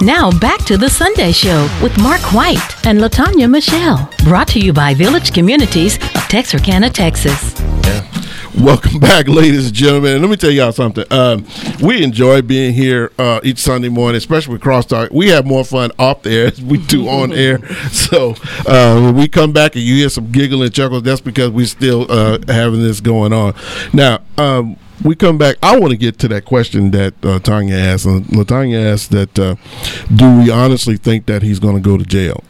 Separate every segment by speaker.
Speaker 1: Now back to the Sunday Show with Mark White and LaTanya Michelle. Brought to you by Village Communities of Texarkana, Texas.
Speaker 2: Yeah. Welcome back, ladies and gentlemen. And let me tell y'all something. We enjoy being here each Sunday morning, especially with Crosstalk. We have more fun off the air as we do on air. So when we come back and you hear some giggle and chuckles, that's because we still having this going on. Now, we come back. I want to get to that question that Tanya asked. And LaTanya asked that, do we honestly think that he's going to go to jail?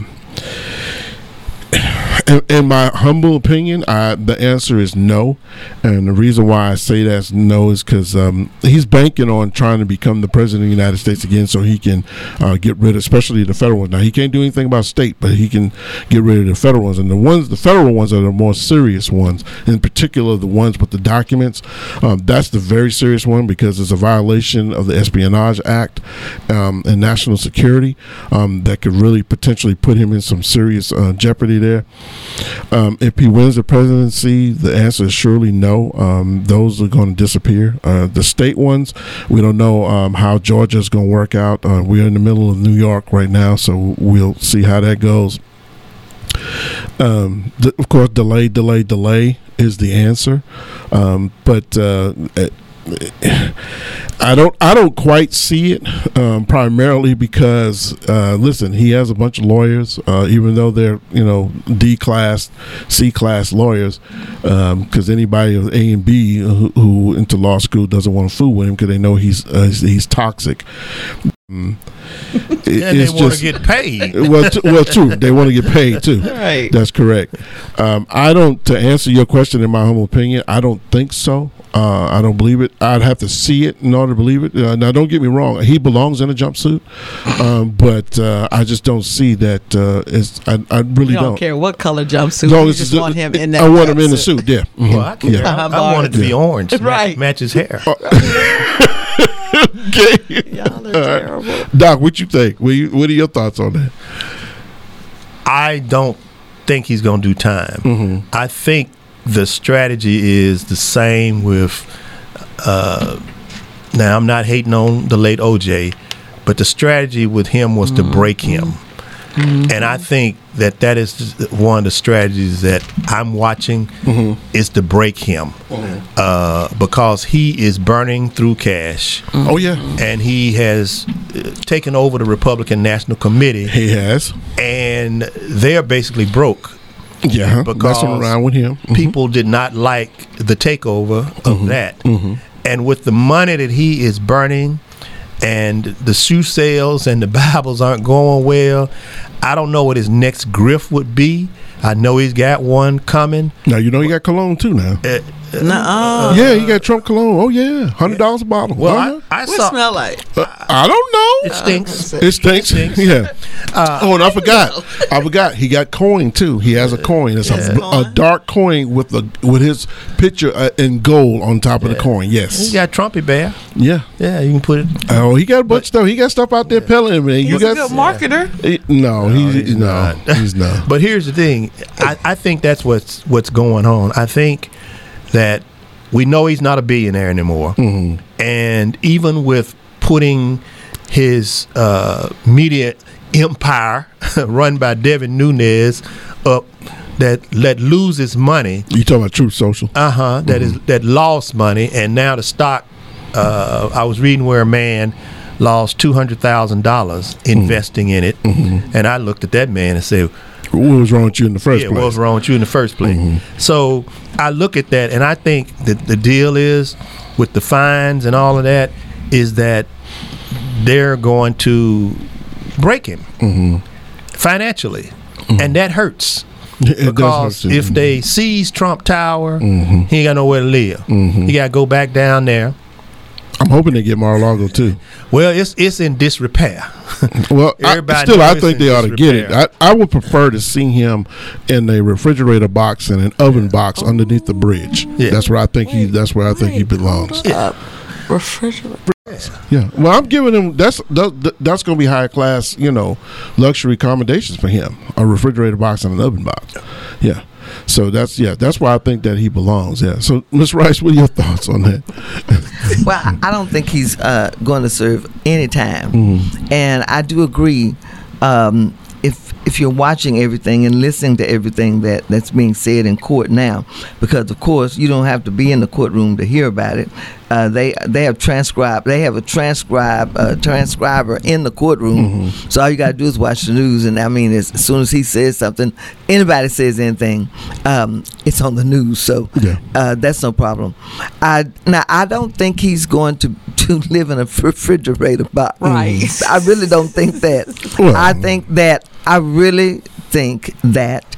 Speaker 2: In my humble opinion, the answer is no. And the reason why I say that's no is because he's banking on trying to become the president of the United States again so he can get rid of, especially the federal ones. Now, he can't do anything about state, but he can get rid of the federal ones. And the federal ones are the more serious ones, in particular the ones with the documents. That's the very serious one because it's a violation of the Espionage Act and national security that could really potentially put him in some serious jeopardy there. If he wins the presidency, the answer is surely no. Those are going to disappear. The state ones, we don't know how Georgia is going to work out. We're in the middle of New York right now, so we'll see how that goes. Of course, delay is the answer. But I don't quite see it, primarily because listen, he has a bunch of lawyers, even though they're D-class, C-class lawyers, because anybody with A and B who into law school doesn't want to fool with him because they know he's toxic.
Speaker 3: And they want to get paid.
Speaker 2: Well, true. They want to get paid too.
Speaker 4: Right.
Speaker 2: That's correct. To answer your question, in my humble opinion, I don't think so. I don't believe it. I'd have to see it in order to believe it. Now, don't get me wrong. He belongs in a jumpsuit, but I just don't see that. I really don't
Speaker 4: care what color jumpsuit. You just want him in that.
Speaker 2: I want him in the suit. Yeah. Mm-hmm.
Speaker 3: Well, I want it to be orange.
Speaker 4: Right.
Speaker 3: Match his hair.
Speaker 2: Okay.
Speaker 4: Y'all are terrible.
Speaker 2: Doc, what you think? What are your thoughts on that?
Speaker 3: I don't think he's going to do time.
Speaker 2: Mm-hmm.
Speaker 3: I think the strategy is the same with now I'm not hating on the late OJ, but the strategy with him was to break him. Mm-hmm. And I think that is one of the strategies that I'm watching is to break him because he is burning through cash.
Speaker 2: Oh, yeah.
Speaker 3: And he has taken over the Republican National Committee.
Speaker 2: He has.
Speaker 3: And they're basically broke.
Speaker 2: Yeah,
Speaker 3: because
Speaker 2: messing around with him.
Speaker 3: People did not like the takeover of that. Mm-hmm. And with the money that he is burning and the shoe sales and the Bibles aren't going well, I don't know what his next grift would be. I know he's got one coming.
Speaker 2: Now, he got cologne too now. Yeah, he got Trump cologne. Oh, yeah. $100 a bottle.
Speaker 3: Well, I saw.
Speaker 4: What it smell like?
Speaker 2: I don't know.
Speaker 3: It stinks.
Speaker 2: It stinks. Yeah. And I forgot. He got coin too. He has a coin. It's a dark coin with his picture in gold on top of the coin. Yes.
Speaker 3: He got Trumpy Bear.
Speaker 2: Yeah.
Speaker 3: Yeah, you can put it.
Speaker 2: Oh, he got a bunch of stuff. He got stuff out there peddling, man.
Speaker 4: He's a good marketer.
Speaker 2: He's not.
Speaker 3: But here's the thing. I think that's what's going on. I think that we know he's not a billionaire anymore. Mm-hmm. And even with putting his media empire run by Devin Nunes up that loses money.
Speaker 2: You talking about Truth Social?
Speaker 3: That lost money, and now the stock. I was reading where a man lost $200,000 investing in it, and I looked at that man and said,
Speaker 2: what was wrong with you in the first place?
Speaker 3: What was wrong with you in the first place? Mm-hmm. So I look at that, and I think that the deal is with the fines and all of that is that they're going to break him financially, and that hurts. Because if they seize Trump Tower, he ain't got nowhere to live. He got to go back down there.
Speaker 2: I'm hoping they get Mar-a-Lago too.
Speaker 3: Well, it's in disrepair.
Speaker 2: Well, I think they ought to get it. I would prefer to see him in a refrigerator box and an oven box underneath the bridge. Yeah. That's where I think he belongs.
Speaker 4: Yeah. Refrigerator.
Speaker 2: Yeah. Well, I'm giving him that's going to be high class, luxury accommodations for him. A refrigerator box and an oven box. Yeah. So that's why I think that he belongs. Yeah. So Ms. Rice, what are your thoughts on that?
Speaker 5: Well, I don't think he's going to serve any time, and I do agree. If you're watching everything and listening to everything that's being said in court now, because of course you don't have to be in the courtroom to hear about it. They have transcribed. They have a transcriber in the courtroom. So all you got to do is watch the news. And I mean, as soon as he says something, anybody says anything, it's on the news. So that's no problem. I don't think he's going to live in a refrigerator box.
Speaker 4: Right.
Speaker 5: I really don't think that.
Speaker 2: Well,
Speaker 5: I really think that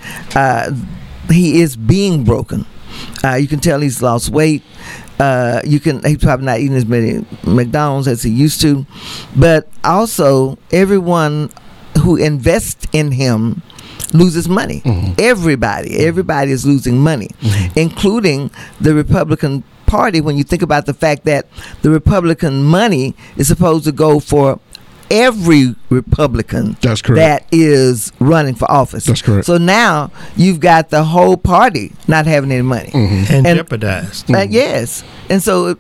Speaker 5: he is being broken. You can tell he's lost weight. He's probably not eating as many McDonald's as he used to, but also everyone who invests in him loses money. Everybody is losing money, including the Republican Party. When you think about the fact that the Republican money is supposed to go for every Republican
Speaker 2: That's correct.
Speaker 5: that is running for office.
Speaker 2: That's correct.
Speaker 5: So now you've got the whole party not having any money.
Speaker 3: And jeopardized.
Speaker 5: Yes. And so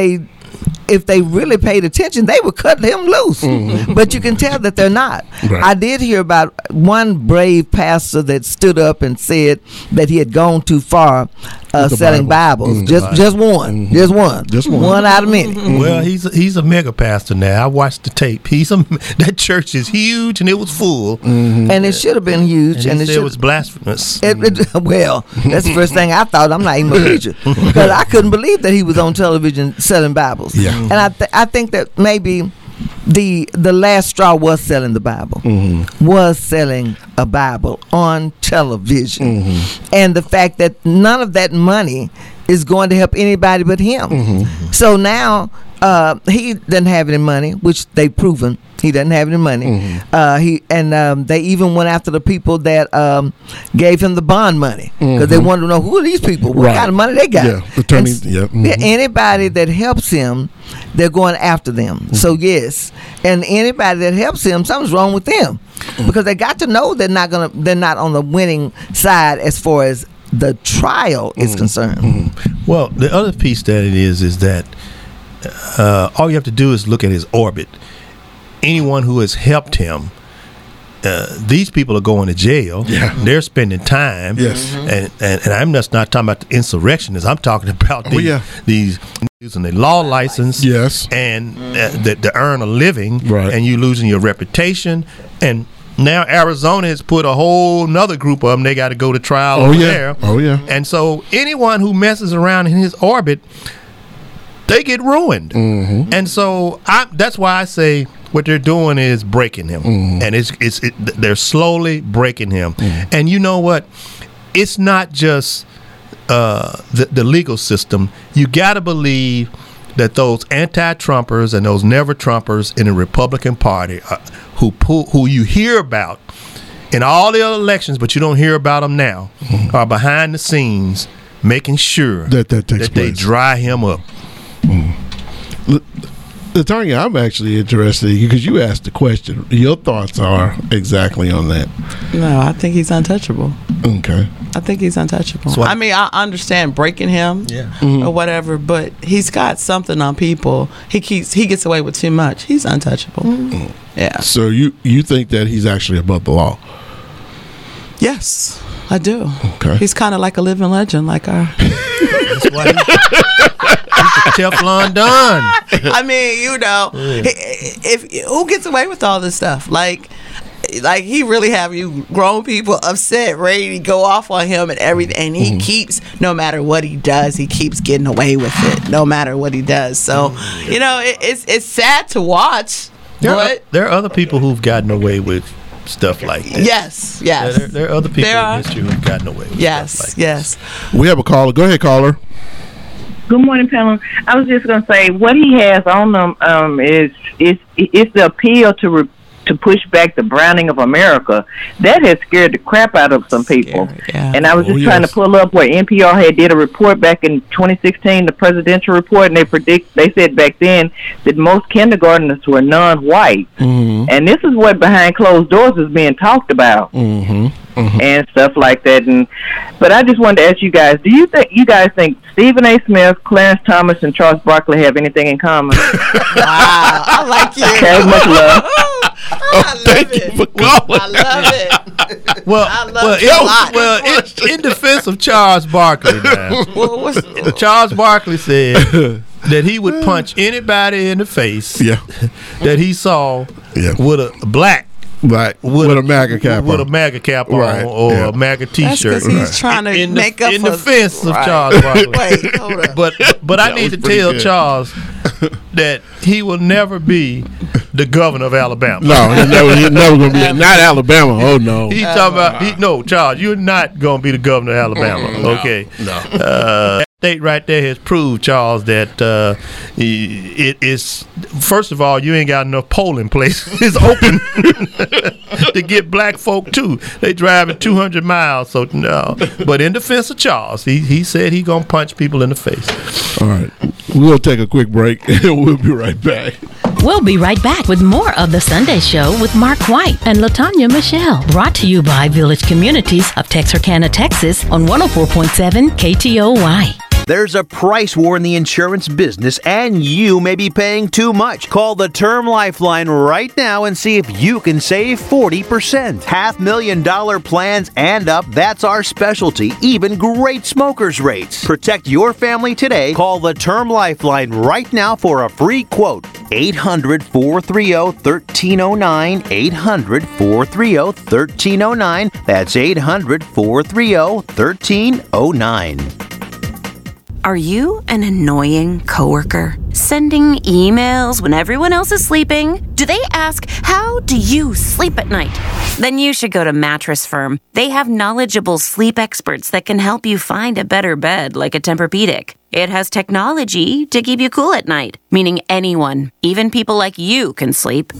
Speaker 5: if they really paid attention, they would cut him loose. But you can tell that they're not.
Speaker 2: Right.
Speaker 5: I did hear about one brave pastor that stood up and said that he had gone too far selling Bibles. Just one. One out of many.
Speaker 3: Well, he's a mega pastor now. I watched the tape. That church is huge and it was full.
Speaker 5: And it should have been huge.
Speaker 3: And he said it was blasphemous.
Speaker 5: Well, that's the first thing I thought. I'm not even a preacher, because I couldn't believe that he was on television selling Bibles.
Speaker 2: Yeah.
Speaker 5: And I think that maybe the last straw was selling the Bible, was selling a Bible on television, and the fact that none of that money is going to help anybody but him. So now he doesn't have any money, which they've proven. He doesn't have any money. They even went after the people that gave him the bond money, because they wanted to know, who are these people? What kind of money they got?
Speaker 2: Yeah, attorneys.
Speaker 5: Anybody that helps him, they're going after them. So yes, and anybody that helps him, something's wrong with them, because they got to know they're not on the winning side as far as the trial is concerned.
Speaker 3: Well, the other piece that it is that all you have to do is look at his orbit. Anyone who has helped him, these people are going to jail.
Speaker 2: Yeah.
Speaker 3: They're spending time.
Speaker 2: Yes.
Speaker 3: And I'm just not talking about the insurrectionists. I'm talking about these using the law license.
Speaker 2: Yes.
Speaker 3: And to earn a living.
Speaker 2: Right.
Speaker 3: And you losing your reputation. And now Arizona has put a whole nother group of them. They got to go to trial over there.
Speaker 2: Oh, yeah.
Speaker 3: And so anyone who messes around in his orbit, they get ruined. And so that's why I say what they're doing is breaking him, and they're slowly breaking him. And you know what? It's not just the legal system. You got to believe that those anti-Trumpers and those never-Trumpers in the Republican Party, who you hear about in all the other elections, but you don't hear about them now, are behind the scenes making sure
Speaker 2: that takes
Speaker 3: that they dry him up.
Speaker 2: Tanya, I'm actually interested because you asked the question. Your thoughts are exactly on that.
Speaker 4: No, I think he's untouchable.
Speaker 2: Okay.
Speaker 4: I think he's untouchable.
Speaker 3: So
Speaker 4: I mean, I understand breaking him or whatever, but he's got something on people. He gets away with too much. He's untouchable. Yeah.
Speaker 2: So you think that he's actually above the law?
Speaker 4: Yes, I do.
Speaker 2: Okay.
Speaker 4: He's kind of like a living legend, like our.
Speaker 3: That's why he's Teflon Don.
Speaker 4: I mean, if who gets away with all this stuff? Like he really have you grown people upset, ready to go off on him and everything. And he keeps, no matter what he does, he keeps getting away with it, no matter what he does. So, it's sad to watch.
Speaker 3: There are other people who've gotten away with stuff like that.
Speaker 4: Yes.
Speaker 3: There are other people in history who've gotten away with stuff like
Speaker 4: Yes.
Speaker 2: We have a caller. Go ahead, caller.
Speaker 6: Good morning, panel. I was just going to say what he has on them is the appeal to push back the browning of America. That has scared the crap out of some people.
Speaker 4: Yeah.
Speaker 6: And I was just trying to pull up where NPR did a report back in 2016, the presidential report, and they said back then that most kindergartners were non-white. And this is what behind closed doors is being talked about. and stuff like that. But I just wanted to ask you guys: do you think Stephen A. Smith, Clarence Thomas, and Charles Barkley have anything in common?
Speaker 4: Wow, I like you.
Speaker 6: Okay, much love.
Speaker 2: Thank you for calling.
Speaker 4: I love it.
Speaker 3: Well,
Speaker 4: I love it a lot.
Speaker 3: in defense of Charles Barkley, now, Charles Barkley said that he would punch anybody in the face that he saw with a black
Speaker 2: with a MAGA cap
Speaker 3: with
Speaker 2: on.
Speaker 3: a MAGA cap on or a MAGA T-shirt.
Speaker 4: That's 'cause he's trying to make up
Speaker 3: in defense of Charles Barkley.
Speaker 4: Wait, hold up.
Speaker 3: But I need to tell Charles that he will never be the governor of Alabama.
Speaker 2: No, he's never going to be. Not Alabama. Oh no.
Speaker 3: He's talking about no, Charles. You're not going to be the governor of Alabama. Okay.
Speaker 2: No.
Speaker 3: State right there has proved, Charles, that it is. First of all, you ain't got enough polling places open to get black folk too. They driving 200 miles, so no. But in defense of Charles, he said he gonna punch people in the face.
Speaker 2: All right, we'll take a quick break and we'll be right back.
Speaker 1: We'll be right back with more of The Sunday Show with Mark White and LaTanya Michelle. Brought to you by Village Communities of Texarkana, Texas on 104.7 KTOY.
Speaker 7: There's a price war in the insurance business, and you may be paying too much. Call the Term Lifeline right now and see if you can save 40%. $500,000 plans and up, that's our specialty. Even great smokers' rates. Protect your family today. Call the Term Lifeline right now for a free quote. 800-430-1309. 800-430-1309. That's 800-430-1309.
Speaker 8: Are you an annoying coworker? Sending emails when everyone else is sleeping? Do they ask, how do you sleep at night? Then you should go to Mattress Firm. They have knowledgeable sleep experts that can help you find a better bed, like a Tempur-Pedic. It has technology to keep you cool at night, meaning anyone, even people like you, can sleep.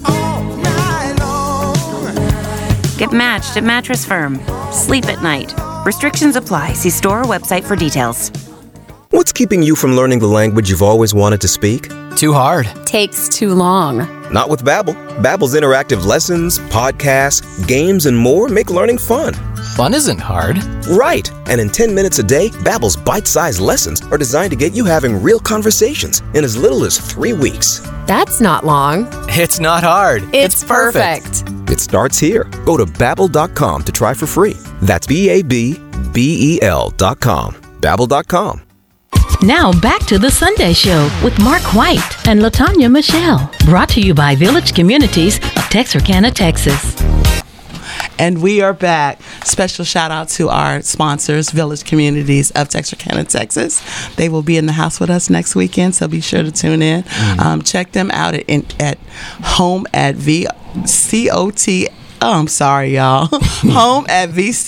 Speaker 8: Get matched at Mattress Firm. Sleep at night. Restrictions apply. See store or website for details.
Speaker 9: What's keeping you from learning the language you've always wanted to speak?
Speaker 10: Too hard.
Speaker 11: Takes too long.
Speaker 9: Not with Babbel. Babbel's interactive lessons, podcasts, games, and more make learning fun.
Speaker 10: Fun isn't hard.
Speaker 9: Right. And in 10 minutes a day, Babbel's bite-sized lessons are designed to get you having real conversations in as little as 3 weeks.
Speaker 11: That's not long.
Speaker 10: It's not hard.
Speaker 11: It's perfect.
Speaker 9: It starts here. Go to Babbel.com to try for free. That's BABBEL.com. Babbel.com.
Speaker 1: Now back to The Sunday Show with Mark White and LaTanya Michelle. Brought to you by Village Communities of Texarkana, Texas.
Speaker 4: And we are back. Special shout out to our sponsors, Village Communities of Texarkana, Texas. They will be in the house with us next weekend, so be sure to tune in. Check them out at home at VCOT. Oh, I'm sorry, y'all. Home at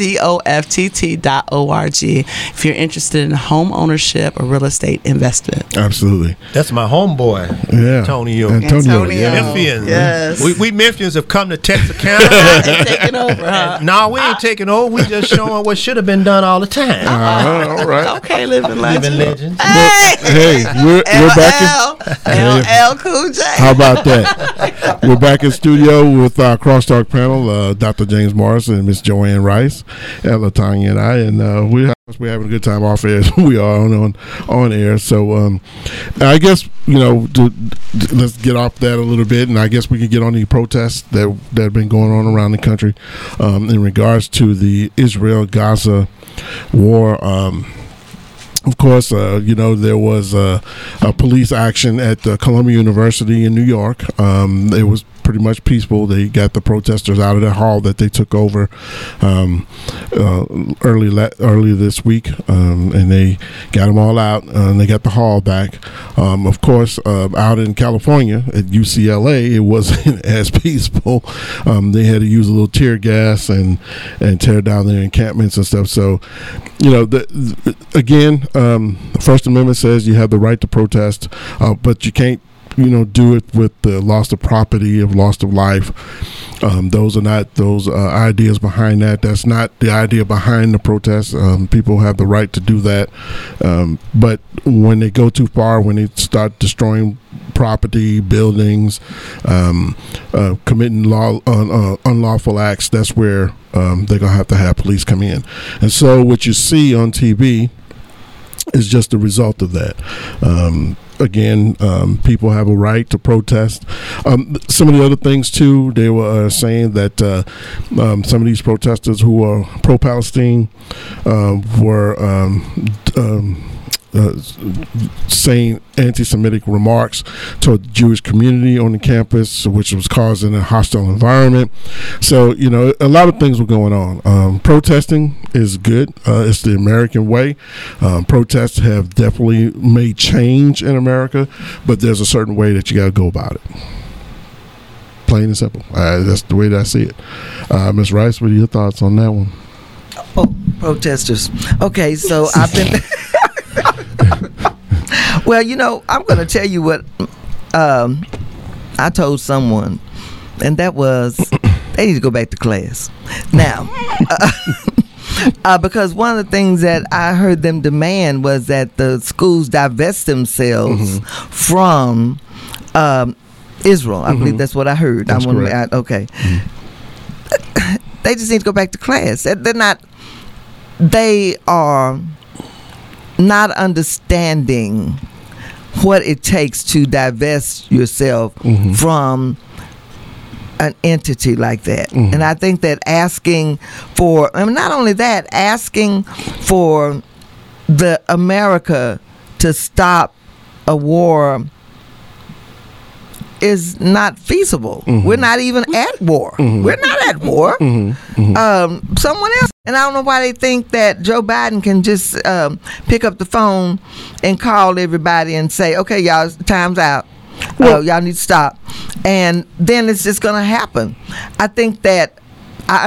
Speaker 4: VCOFTT.org if you're interested in home ownership or real estate investment.
Speaker 2: Absolutely.
Speaker 3: That's my homeboy, Antonio.
Speaker 2: Antonio.
Speaker 3: Memphians.
Speaker 4: Yes.
Speaker 3: We Memphians have come to Texarkana.
Speaker 4: And taking over, huh?
Speaker 3: No, we ain't taking over. We just showing what should have been done all the time.
Speaker 2: All right.
Speaker 4: Okay, living legend.
Speaker 3: Legends.
Speaker 2: Hey, we're back in
Speaker 4: LL Cool J.
Speaker 2: How about that? We're back in studio with our Crosstalk panel, Dr. James Morrison and Miss Joanne Rice, and LaTanya and I, and we're having a good time off air as we are on air. So I guess let's get off that a little bit, and I guess we can get on the protests that have been going on around the country in regards to the Israel-Gaza war. Of course, there was a police action at Columbia University in New York. It was pretty much peaceful. They got the protesters out of the hall that they took over early this week, and they got them all out, and they got the hall back. Of course, out in California at UCLA, it wasn't as peaceful. They had to use a little tear gas and tear down their encampments and stuff. So, again, First Amendment says you have the right to protest, but you can't do it with the loss of property, of loss of life, Those are not those ideas behind that. That's not the idea behind the protest. People have the right to do that. But when they go too far, when they start destroying property, buildings, committing unlawful acts, that's where they're going to have police come in. And so what you see on TV is just a result of that. Again, people have a right to protest. Some of the other things too, they were saying that some of these protesters who are pro-Palestine were saying anti-Semitic remarks toward the Jewish community on the campus, which was causing a hostile environment. So, a lot of things were going on. Protesting is good. It's the American way. Protests have definitely made change in America, but there's a certain way that you got to go about it. Plain and simple. That's the way that I see it. Ms. Rice, what are your thoughts on that one?
Speaker 5: Oh, protesters. Okay, so I've been... Well, I'm going to tell you what I told someone, and that was they need to go back to class. Now, because one of the things that I heard them demand was that the schools divest themselves from Israel. I believe that's what I heard.
Speaker 2: That's correct.
Speaker 5: Okay. They just need to go back to class. They are not understanding what it takes to divest yourself from an entity like that. And I think that asking for, not only that, asking for the America to stop a war is not feasible. We're not even at war. We're not at war. Someone else. And I don't know why they think that Joe Biden can just pick up the phone and call everybody and say, okay, y'all, time's out. Y'all need to stop. And then it's just going to happen. I think that I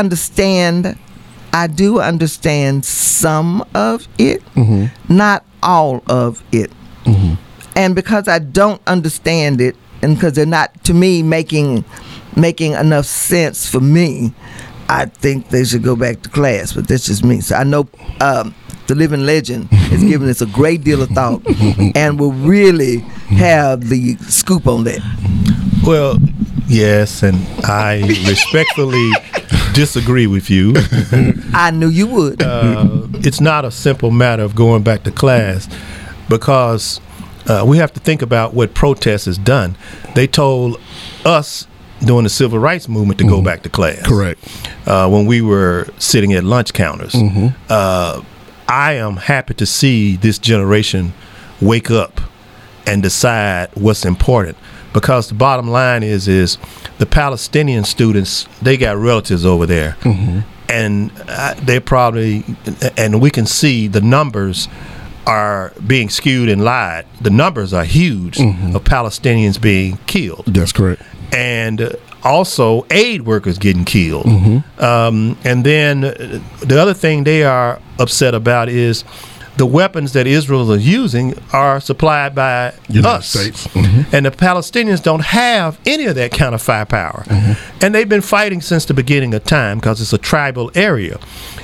Speaker 5: do understand some of it, not all of it. And because I don't understand it, and because they're not, to me, making enough sense for me, I think they should go back to class. But that's just me. So I know the living legend is giving us a great deal of thought and will really have the scoop on that.
Speaker 3: Well, yes, and I respectfully disagree with you.
Speaker 5: I knew you would.
Speaker 3: It's not a simple matter of going back to class, because we have to think about what protest has done. They told us during the civil rights movement to go back to class.
Speaker 2: Correct.
Speaker 3: When we were sitting at lunch counters. I am happy to see this generation wake up and decide what's important, because the bottom line is the Palestinian students, they got relatives over there, and they probably, and we can see the numbers are being skewed and lied. The numbers are huge of Palestinians being killed.
Speaker 2: That's correct.
Speaker 3: And also aid workers getting killed. And then the other thing they are upset about is the weapons that Israel is using are supplied by
Speaker 2: United
Speaker 3: us.
Speaker 2: States.
Speaker 3: And the Palestinians don't have any of that kind of firepower. And they've been fighting since the beginning of time, because it's a tribal area.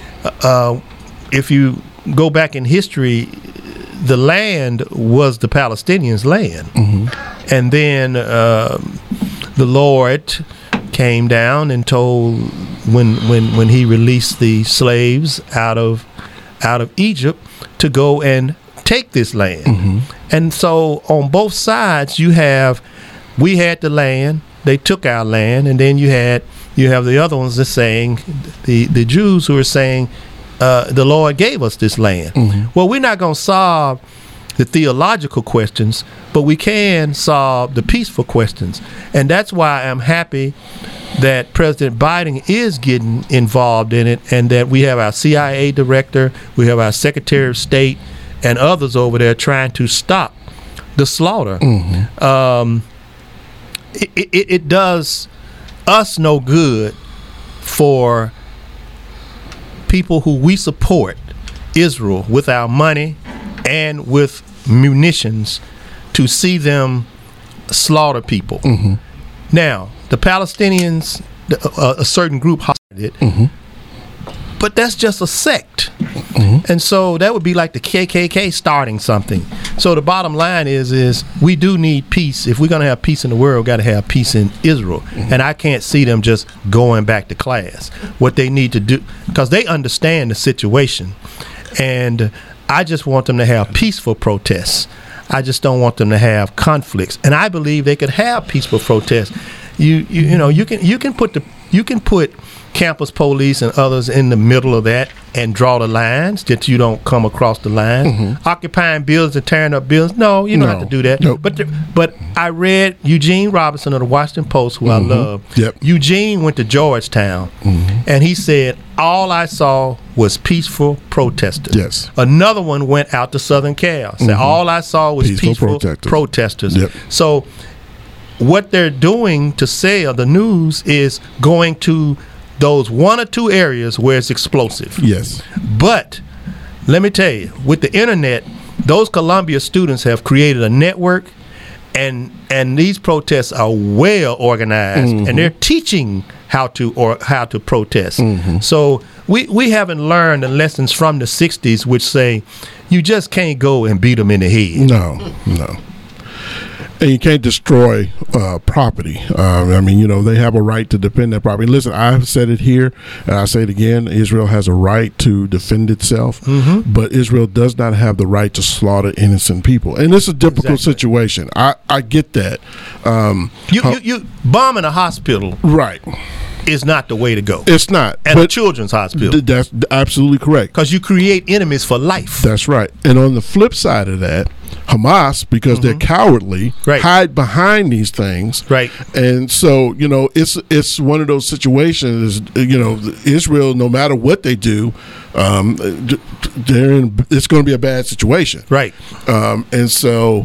Speaker 3: If you go back in history, the land was the Palestinians' land. And then the Lord came down and told, when he released the slaves out of Egypt, to go and take this land. And so on both sides we had the land, they took our land, and then you have the other ones that saying, the Jews who are saying, the Lord gave us this land. Well, we're not going to solve the theological questions, but we can solve the peaceful questions. And that's why I'm happy that President Biden is getting involved in it, and that we have our CIA director, we have our Secretary of State, and others over there trying to stop the slaughter. It does us no good for people who we support, Israel, with our money and with munitions, to see them slaughter people. Now, the Palestinians, a certain group it. But that's just a sect. And so that would be like the KKK starting something. So the bottom line is we do need peace. If we're going to have peace in the world, we've got to have peace in Israel. And I can't see them just going back to class. What they need to do, because they understand the situation. And I just want them to have peaceful protests. I just don't want them to have conflicts. And I believe they could have peaceful protests. You can put campus police and others in the middle of that and draw the lines that you don't come across the line. Occupying buildings and tearing up buildings. No, you don't have to do that.
Speaker 2: Nope.
Speaker 3: But I read Eugene Robinson of the Washington Post, who I love. Eugene went to Georgetown, and he said, all I saw was peaceful protesters.
Speaker 2: Yes.
Speaker 3: Another one went out to Southern Cal. Said, all I saw was peaceful protesters. So what they're doing to sell the news is going to those one or two areas where it's explosive.
Speaker 2: Yes.
Speaker 3: But let me tell you, with the internet, those Columbia students have created a network, and these protests are well organized, and they're teaching how to protest. So we haven't learned the lessons from the 60s, which say you just can't go and beat them in the head.
Speaker 2: No. And you can't destroy property. They have a right to defend their property. Listen, I've said it here, and I say it again. Israel has a right to defend itself, but Israel does not have the right to slaughter innocent people. And it's a difficult situation. I get that.
Speaker 3: You bombing a hospital,
Speaker 2: right,
Speaker 3: is not the way to go.
Speaker 2: It's not.
Speaker 3: And a children's hospital.
Speaker 2: That's absolutely correct.
Speaker 3: Because you create enemies for life.
Speaker 2: That's right. And on the flip side of that, Hamas, because they're cowardly, hide behind these things.
Speaker 3: Right.
Speaker 2: And so, it's one of those situations, Israel, no matter what they do, it's going to be a bad situation.
Speaker 3: Right.
Speaker 2: And so...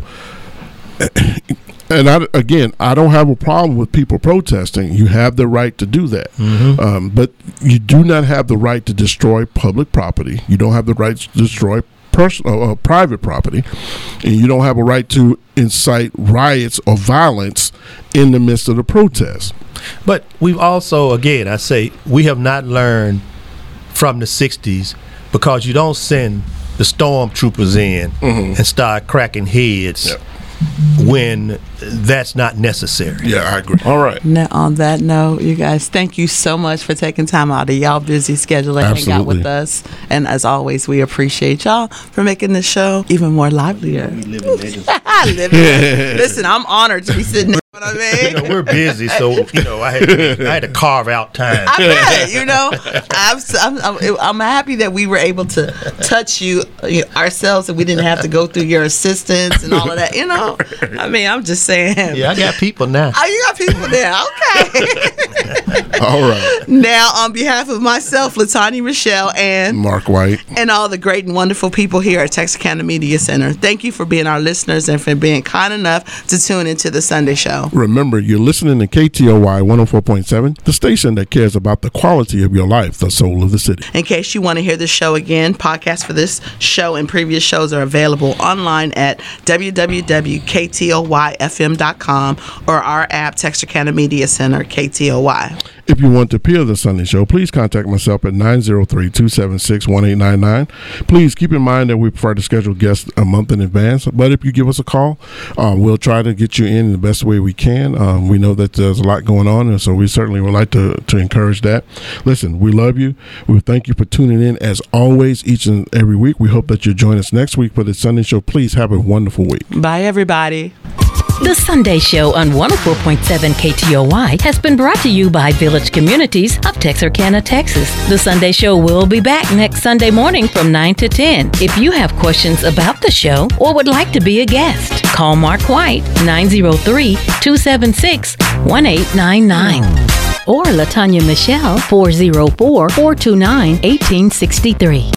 Speaker 2: And I don't have a problem with people protesting. You have the right to do that. But you do not have the right to destroy public property. You don't have the right to destroy private property. And you don't have a right to incite riots or violence in the midst of the protest.
Speaker 3: But we've also, again, I say, we have not learned from the 60s, because you don't send the stormtroopers in and start cracking heads when that's not necessary.
Speaker 2: Yeah, I agree. All right.
Speaker 4: Now, on that note, you guys, thank you so much for taking time out of y'all busy schedule and hang out with us. And as always, we appreciate y'all for making this show even more livelier. Listen, I'm honored to be sitting there. You know what I mean?
Speaker 3: We're busy, so I had to carve out time.
Speaker 4: I'm happy that we were able to touch you ourselves, and we didn't have to go through your assistants and all of that. I'm just saying.
Speaker 3: Yeah, I got people now.
Speaker 4: Oh, you got people now. Okay.
Speaker 2: All right.
Speaker 4: Now, on behalf of myself, Latanya Michelle, and
Speaker 2: Mark White, and
Speaker 4: all the great and wonderful people here at Texarkana Media Center, thank you for being our listeners and for being kind enough to tune into the Sunday Show.
Speaker 2: Remember, you're listening to KTOY 104.7, the station that cares about the quality of your life, the soul of the city.
Speaker 4: In case you want to hear the show again, podcasts for this show and previous shows are available online at www.ktoyfm.com or our app, Texarkana Media Center, KTOY.
Speaker 2: If you want to appear on the Sunday Show, please contact myself at 903-276-1899. Please keep in mind that we prefer to schedule guests a month in advance, but if you give us a call, we'll try to get you in the best way we can. We know that there's a lot going on, and so we certainly would like to encourage that. Listen, we love you. We thank you for tuning in as always each and every week. We hope that you'll join us next week for the Sunday Show. Please have a wonderful week.
Speaker 4: Bye, everybody.
Speaker 1: The Sunday Show on 104.7 KTOY has been brought to you by Village Communities of Texarkana, Texas. The Sunday Show will be back next Sunday morning from 9 to 10. If you have questions about the show or would like to be a guest, call Mark White, 903-276-1899. Or Latanya Michelle, 404-429-1863.